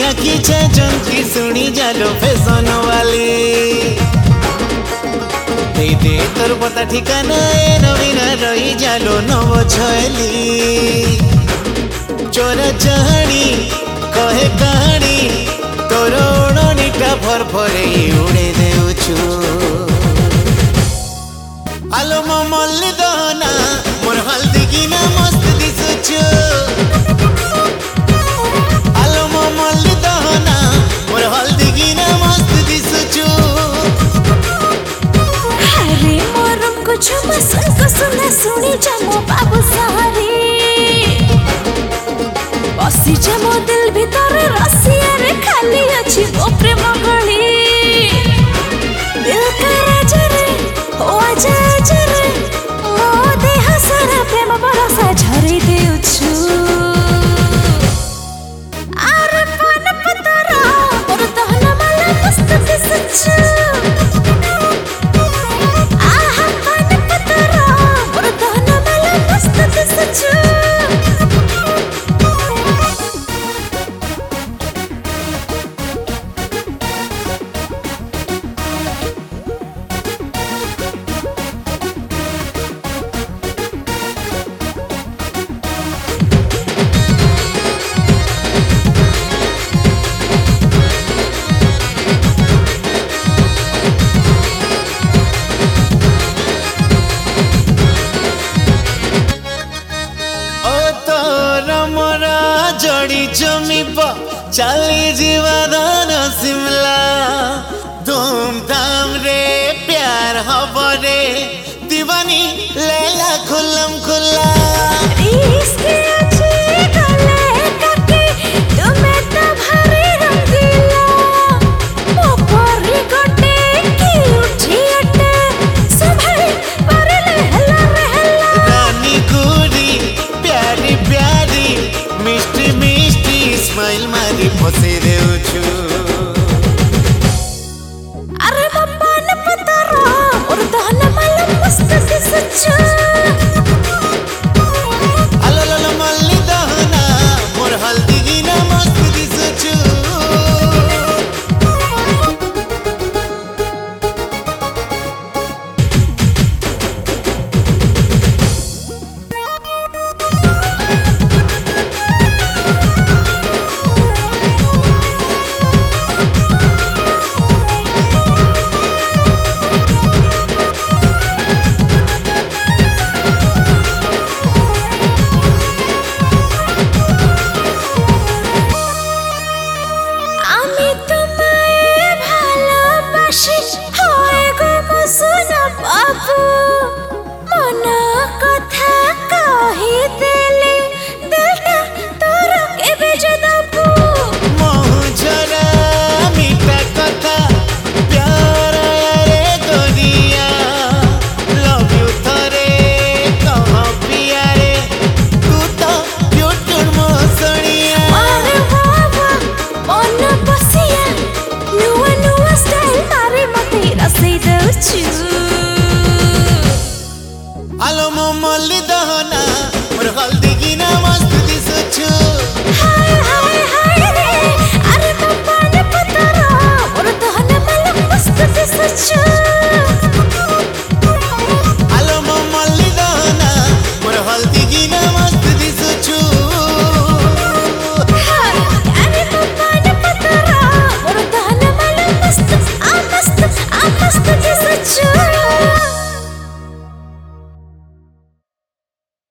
आखि चंकी सुनी जालो फैशन वाली दे दे तोर पता ठिकाना ए नवीना रही जालो नव छली चोरा चाहनी कहे कहानी तोर ओणनीटा फरफरे उड़े देउछु आलो मो मल्ली दहना मोर हल्दी गिना मस्त दिसुछु आलो मो मल्ली दहना मोर हल्दी गिना मस्त दिसुछु अरे मोरम को छुमा सुन सुनी जामो बाबू सहारी बसी जामो दिल भीतर रसिया रे खाली अछि ओ प्रेम गली दिल का राजा रे हो आजा आजा रे मो देह सारा प्रेम बरसा झरी देउछु आरे पान पतरा मोर दहना माला मस्त दिसछु जड़ी जमीब चली जीवन शिमला धूमधाम रे प्यार हबरे दीवानी लैला खुल्लम खुल्ला स्माइल मारी फसे देउछु अरे बाबा न पतरा और दहना माला मस्त दिसछु आलो लो मल्ली दहना मोर हल्दी गिना मस्त दिसछु choose